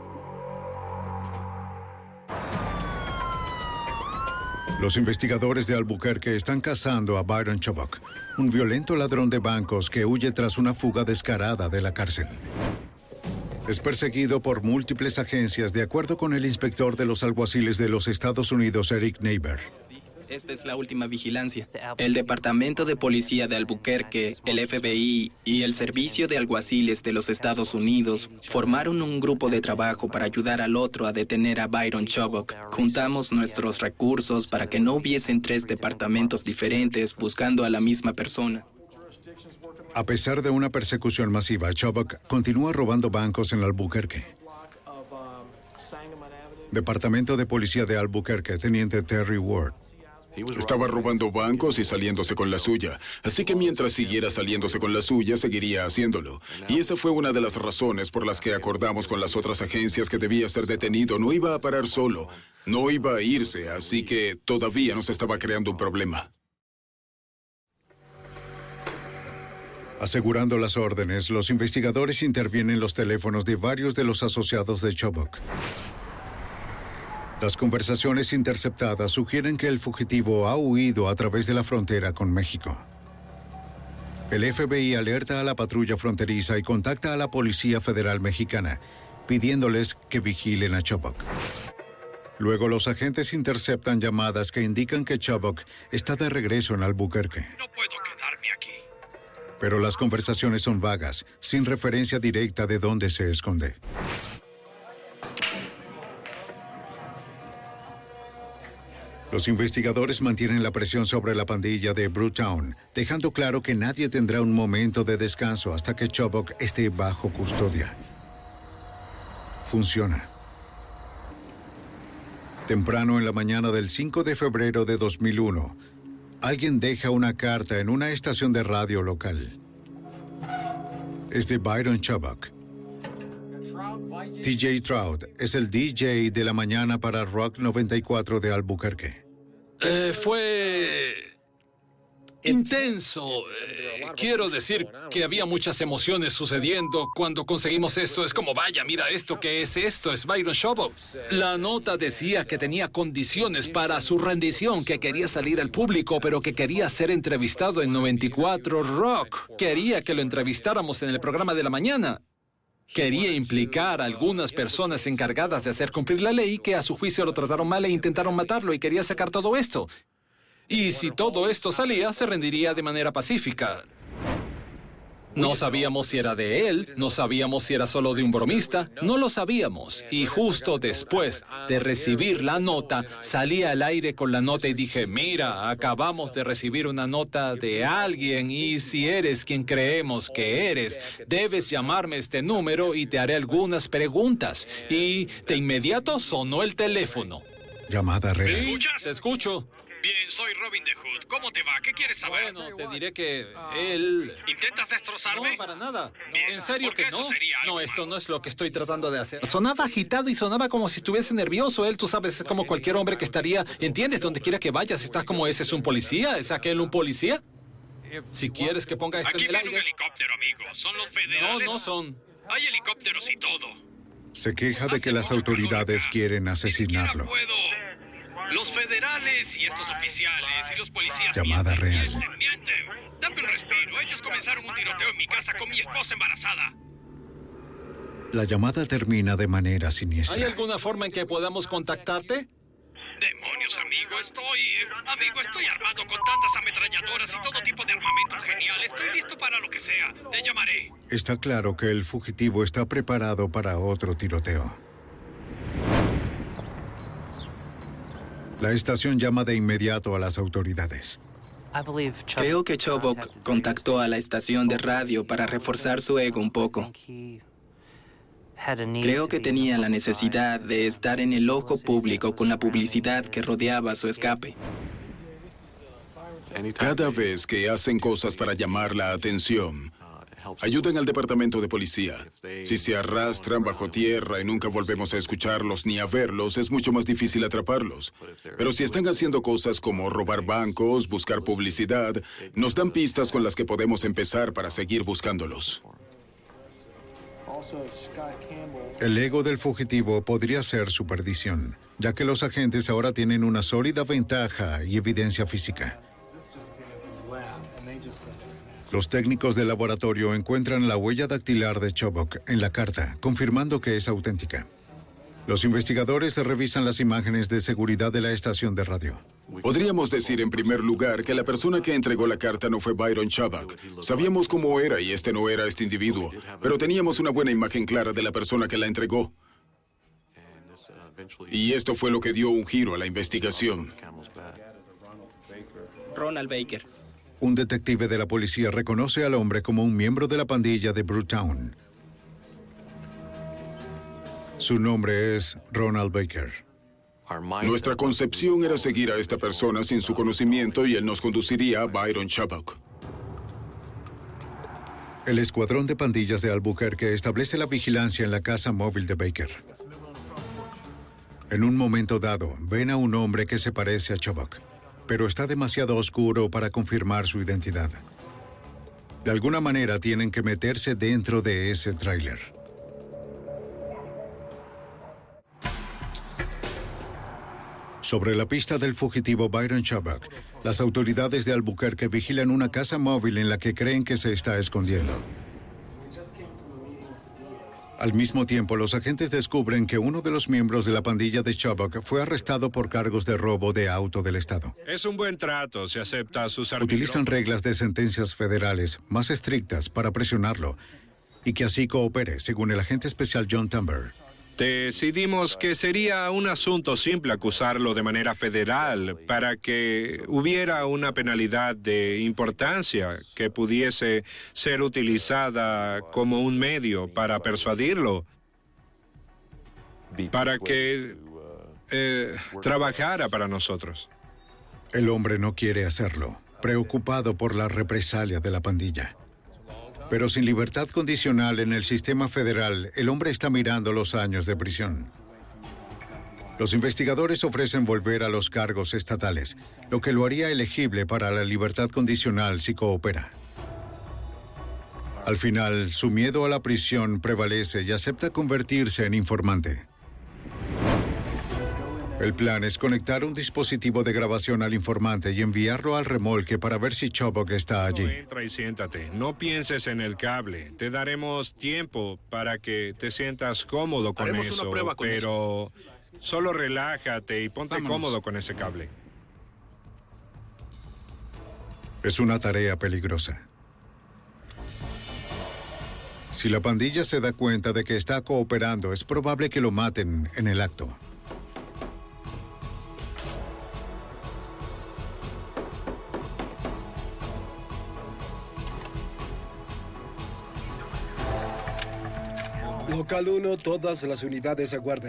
Los investigadores de Albuquerque están cazando a Byron Chubbuck, un violento ladrón de bancos que huye tras una fuga descarada de la cárcel. Es perseguido por múltiples agencias, de acuerdo con el inspector de los alguaciles de los Estados Unidos, Eric Neighbor. Esta es la última vigilancia. El Departamento de Policía de Albuquerque, el FBI y el Servicio de Alguaciles de los Estados Unidos formaron un grupo de trabajo para ayudar al otro a detener a Byron Chubbuck. Juntamos nuestros recursos para que no hubiesen 3 departamentos diferentes buscando a la misma persona. A pesar de una persecución masiva, Chubbuck continúa robando bancos en Albuquerque. Departamento de Policía de Albuquerque, Teniente Terry Ward. Estaba robando bancos y saliéndose con la suya. Así que mientras siguiera saliéndose con la suya, seguiría haciéndolo. Y esa fue una de las razones por las que acordamos con las otras agencias que debía ser detenido. No iba a parar solo. No iba a irse, así que todavía nos estaba creando un problema. Asegurando las órdenes, los investigadores intervienen los teléfonos de varios de los asociados de Chubbuck. Las conversaciones interceptadas sugieren que el fugitivo ha huido a través de la frontera con México. El FBI alerta a la patrulla fronteriza y contacta a la Policía Federal Mexicana, pidiéndoles que vigilen a Chubbuck. Luego los agentes interceptan llamadas que indican que Chubbuck está de regreso en Albuquerque. No puedo quedarme aquí. Pero las conversaciones son vagas, sin referencia directa de dónde se esconde. Los investigadores mantienen la presión sobre la pandilla de Brewtown, dejando claro que nadie tendrá un momento de descanso hasta que Chubbuck esté bajo custodia. Funciona. Temprano en la mañana del 5 de febrero de 2001, alguien deja una carta en una estación de radio local. Es de Byron Chubbuck. TJ Trout es el DJ de la mañana para Rock 94 de Albuquerque. Fue intenso. Quiero decir que había muchas emociones sucediendo cuando conseguimos esto. Es como, vaya, mira esto, ¿qué es esto? Es Byron Chubbuck. La nota decía que tenía condiciones para su rendición, que quería salir al público, pero que quería ser entrevistado en 94 Rock. Quería que lo entrevistáramos en el programa de la mañana. Quería implicar a algunas personas encargadas de hacer cumplir la ley que a su juicio lo trataron mal e intentaron matarlo, y quería sacar todo esto. Y si todo esto salía, se rendiría de manera pacífica. No sabíamos si era de él, no sabíamos si era solo de un bromista, no lo sabíamos. Y justo después de recibir la nota, salí al aire con la nota y dije, mira, acabamos de recibir una nota de alguien y si eres quien creemos que eres, debes llamarme a este número y te haré algunas preguntas. Y de inmediato sonó el teléfono. Llamada real. Sí, te escucho. Bien, soy Robin the Hood. ¿Cómo te va? ¿Qué quieres saber? Bueno, te diré que él... ¿Intentas destrozarme? No, para nada. Bien, ¿En serio que no? No, esto malo. no es lo que estoy tratando de hacer. Sonaba agitado y sonaba como si estuviese nervioso. Él, tú sabes, es como cualquier hombre que estaría... ¿Entiendes? Donde quiera que vayas, estás como ese es un policía. ¿Es aquel un policía? Si quieres que ponga esto Aquí en el viene aire... un helicóptero, amigo. ¿Son los federales? No son. Hay helicópteros y todo. Se queja de que las autoridades quieren asesinarlo. Los federales y estos oficiales y los policías... Llamada real. Mienten. Dame un respiro. Ellos comenzaron un tiroteo en mi casa con mi esposa embarazada. La llamada termina de manera siniestra. ¿Hay alguna forma en que podamos contactarte? Demonios, amigo. Estoy armado con tantas ametralladoras y todo tipo de armamento genial. Estoy listo para lo que sea. Te llamaré. Está claro que el fugitivo está preparado para otro tiroteo. La estación llama de inmediato a las autoridades. Creo que Chubbuck contactó a la estación de radio para reforzar su ego un poco. Creo que tenía la necesidad de estar en el ojo público con la publicidad que rodeaba su escape. Cada vez que hacen cosas para llamar la atención, ayuden al departamento de policía. Si se arrastran bajo tierra y nunca volvemos a escucharlos ni a verlos, es mucho más difícil atraparlos. Pero si están haciendo cosas como robar bancos, buscar publicidad, nos dan pistas con las que podemos empezar para seguir buscándolos. El ego del fugitivo podría ser su perdición, ya que los agentes ahora tienen una sólida ventaja y evidencia física. Los técnicos del laboratorio encuentran la huella dactilar de Chubbuck en la carta, confirmando que es auténtica. Los investigadores revisan las imágenes de seguridad de la estación de radio. Podríamos decir en primer lugar que la persona que entregó la carta no fue Byron Chubbuck. Sabíamos cómo era y este no era este individuo, pero teníamos una buena imagen clara de la persona que la entregó. Y esto fue lo que dio un giro a la investigación. Ronald Baker. Un detective de la policía reconoce al hombre como un miembro de la pandilla de Brewtown. Su nombre es Ronald Baker. Nuestra concepción era seguir a esta persona sin su conocimiento y él nos conduciría a Byron Chubbuck. El escuadrón de pandillas de Albuquerque establece la vigilancia en la casa móvil de Baker. En un momento dado, ven a un hombre que se parece a Chubbuck, pero está demasiado oscuro para confirmar su identidad. De alguna manera tienen que meterse dentro de ese tráiler. Sobre la pista del fugitivo Byron Chubbuck, las autoridades de Albuquerque vigilan una casa móvil en la que creen que se está escondiendo. Al mismo tiempo, los agentes descubren que uno de los miembros de la pandilla de Chubbuck fue arrestado por cargos de robo de auto del estado. Es un buen trato, se acepta sus Utilizan reglas de sentencias federales más estrictas para presionarlo y que así coopere, según el agente especial John Tumber. Decidimos que sería un asunto simple acusarlo de manera federal para que hubiera una penalidad de importancia que pudiese ser utilizada como un medio para persuadirlo, para que trabajara para nosotros. El hombre no quiere hacerlo, preocupado por la represalia de la pandilla. Pero sin libertad condicional en el sistema federal, el hombre está mirando los años de prisión. Los investigadores ofrecen volver a los cargos estatales, lo que lo haría elegible para la libertad condicional si coopera. Al final, su miedo a la prisión prevalece y acepta convertirse en informante. El plan es conectar un dispositivo de grabación al informante y enviarlo al remolque para ver si Chubbuck está allí. Entra y siéntate. No pienses en el cable. Te daremos tiempo para que te sientas cómodo con Haremos una prueba con pero solo relájate y ponte cómodo con ese cable. Es una tarea peligrosa. Si la pandilla se da cuenta de que está cooperando, es probable que lo maten en el acto. Local 1, todas las unidades aguarden.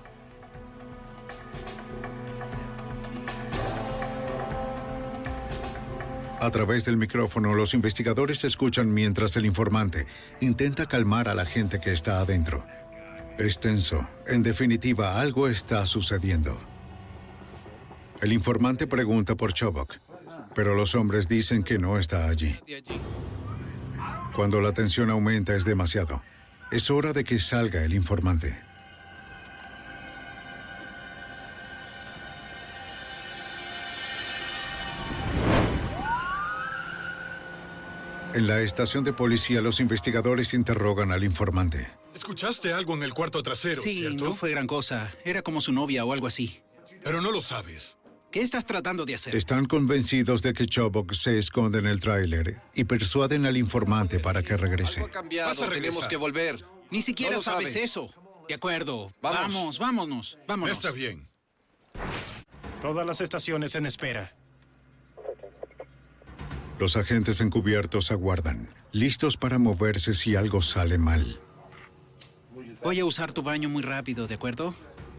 A través del micrófono, los investigadores escuchan mientras el informante intenta calmar a la gente que está adentro. Es tenso. En definitiva, algo está sucediendo. El informante pregunta por Chubbuck, pero los hombres dicen que no está allí. Cuando la tensión aumenta es demasiado. Es hora de que salga el informante. En la estación de policía, los investigadores interrogan al informante. ¿Escuchaste algo en el cuarto trasero, cierto? No fue gran cosa. Era como su novia o algo así. Pero no lo sabes. ¿Qué estás tratando de hacer? Están convencidos de que Chobok se esconde en el tráiler y persuaden al informante para que regrese. Algo ha cambiado, tenemos que volver. Ni siquiera No lo sabes sabes. eso. De acuerdo. Vamos. Vámonos. Está bien. Todas las estaciones en espera. Los agentes encubiertos aguardan, listos para moverse si algo sale mal. Voy a usar tu baño muy rápido, ¿de acuerdo?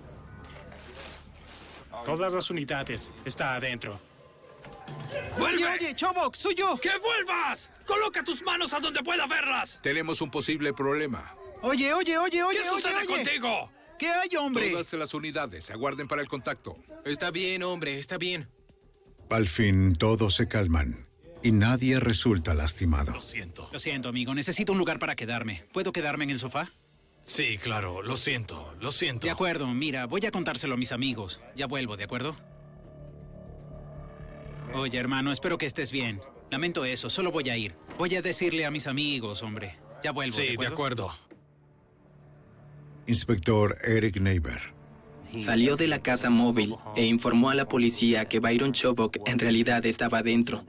Todas las unidades. Está adentro. ¡Vuelve! Oye, Chobok, soy yo. ¡Que vuelvas! ¡Coloca tus manos a donde pueda verlas! Tenemos un posible problema. Oye. ¿Qué sucede contigo? ¿Qué hay, hombre? Todas las unidades, aguarden para el contacto. Está bien, hombre, está bien. Al fin, todos se calman y nadie resulta lastimado. Lo siento. Lo siento, amigo. Necesito un lugar para quedarme. ¿Puedo quedarme en el sofá? Sí, claro. Lo siento. De acuerdo. Mira, voy a contárselo a mis amigos. Ya vuelvo, ¿de acuerdo? Oye, hermano, espero que estés bien. Lamento eso. Solo voy a ir. Voy a decirle a mis amigos, hombre. Ya vuelvo, Sí, de acuerdo. Inspector Eric Neighbor. Salió de la casa móvil e informó a la policía que Byron Chobok en realidad estaba dentro.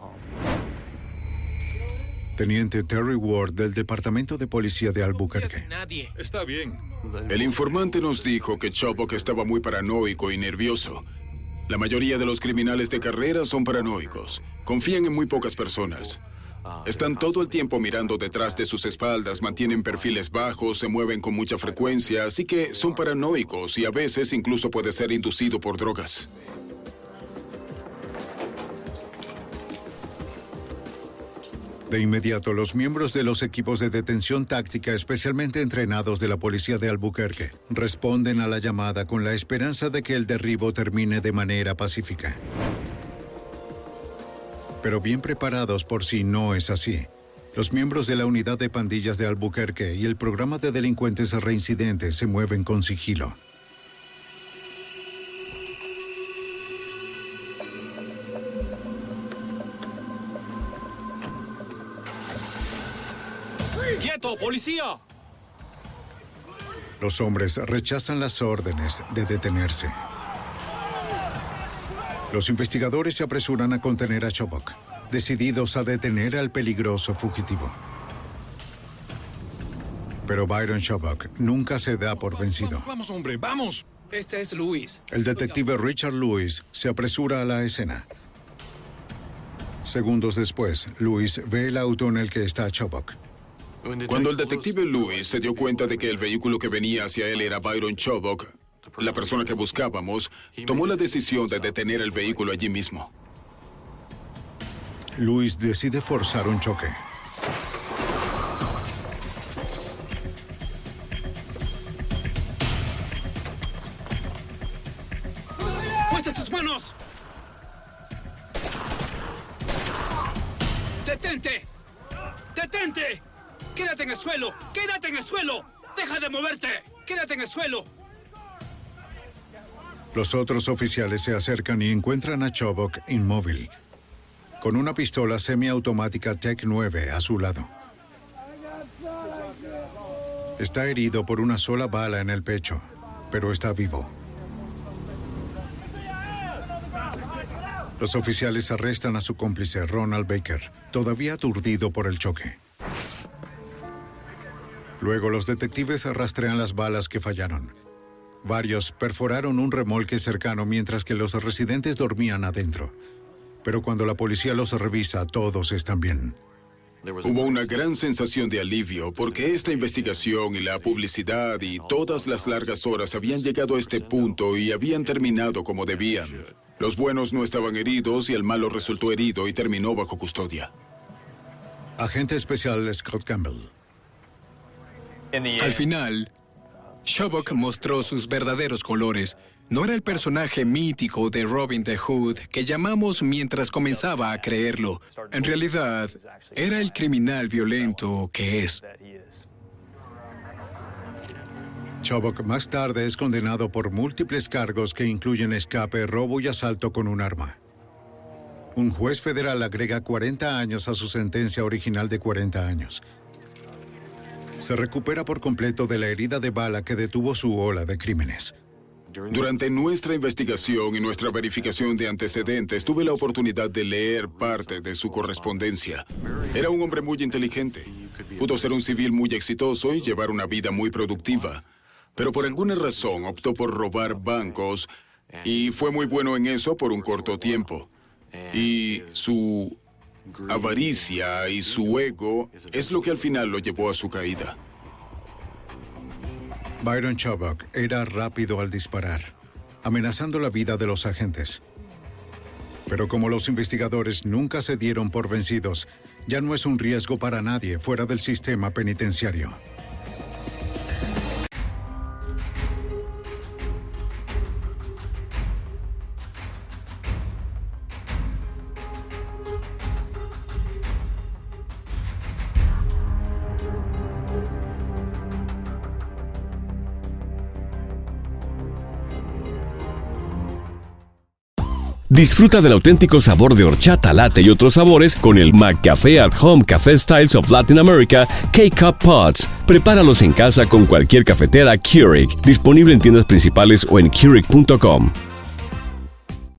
Teniente Terry Ward del Departamento de Policía de Albuquerque. Está bien. El informante nos dijo que Chobok estaba muy paranoico y nervioso. La mayoría de los criminales de carrera son paranoicos. Confían en muy pocas personas. Están todo el tiempo mirando detrás de sus espaldas, mantienen perfiles bajos, se mueven con mucha frecuencia, así que son paranoicos y a veces incluso puede ser inducido por drogas. De inmediato, los miembros de los equipos de detención táctica especialmente entrenados de la policía de Albuquerque responden a la llamada con la esperanza de que el derribo termine de manera pacífica. Pero bien preparados por si no es así. Los miembros de la unidad de pandillas de Albuquerque y el programa de delincuentes reincidentes se mueven con sigilo. ¡Quieto, policía! Los hombres rechazan las órdenes de detenerse. Los investigadores se apresuran a contener a Chobok, decididos a detener al peligroso fugitivo. Pero Byron Chobok nunca se da por vencido. Vamos, hombre, vamos. Este es Luis. El detective Richard Lewis se apresura a la escena. Segundos después, Lewis ve el auto en el que está Chobok. Cuando el detective Lewis se dio cuenta de que el vehículo que venía hacia él era Byron Chobok, la persona que buscábamos, tomó la decisión de detener el vehículo allí mismo. Lewis decide forzar un choque. ¡Muestra tus manos! ¡Detente! ¡Detente! ¡Quédate en el suelo! ¡Quédate en el suelo! ¡Deja de moverte! ¡Quédate en el suelo! Los otros oficiales se acercan y encuentran a Chobok inmóvil, con una pistola semiautomática TEC-9 a su lado. Está herido por una sola bala en el pecho, pero está vivo. Los oficiales arrestan a su cómplice, Ronald Baker, todavía aturdido por el choque. Luego los detectives rastrean las balas que fallaron. Varios perforaron un remolque cercano mientras que los residentes dormían adentro. Pero cuando la policía los revisa, todos están bien. Hubo una gran sensación de alivio porque esta investigación y la publicidad y todas las largas horas habían llegado a este punto y habían terminado como debían. Los buenos no estaban heridos y el malo resultó herido y terminó bajo custodia. Agente especial Scott Campbell. Al final, Chobok mostró sus verdaderos colores. No era el personaje mítico de Robin Hood que llamamos mientras comenzaba a creerlo. En realidad, era el criminal violento que es. Chobok más tarde es condenado por múltiples cargos que incluyen escape, robo y asalto con un arma. un juez federal agrega 40 años a su sentencia original de 40 años. Se recupera por completo de la herida de bala que detuvo su ola de crímenes. Durante nuestra investigación y nuestra verificación de antecedentes, tuve la oportunidad de leer parte de su correspondencia. Era un hombre muy inteligente. Pudo ser un civil muy exitoso y llevar una vida muy productiva. Pero por alguna razón optó por robar bancos y fue muy bueno en eso por un corto tiempo. Y su avaricia y su ego es lo que al final lo llevó a su caída. Byron Chubbuck era rápido al disparar, amenazando la vida de los agentes. Pero como los investigadores nunca se dieron por vencidos, ya no es un riesgo para nadie fuera del sistema penitenciario. Disfruta del auténtico sabor de horchata, latte y otros sabores con el McCafé at Home Café Styles of Latin America K-Cup Pods. Prepáralos en casa con cualquier cafetera Keurig, disponible en tiendas principales o en Keurig.com.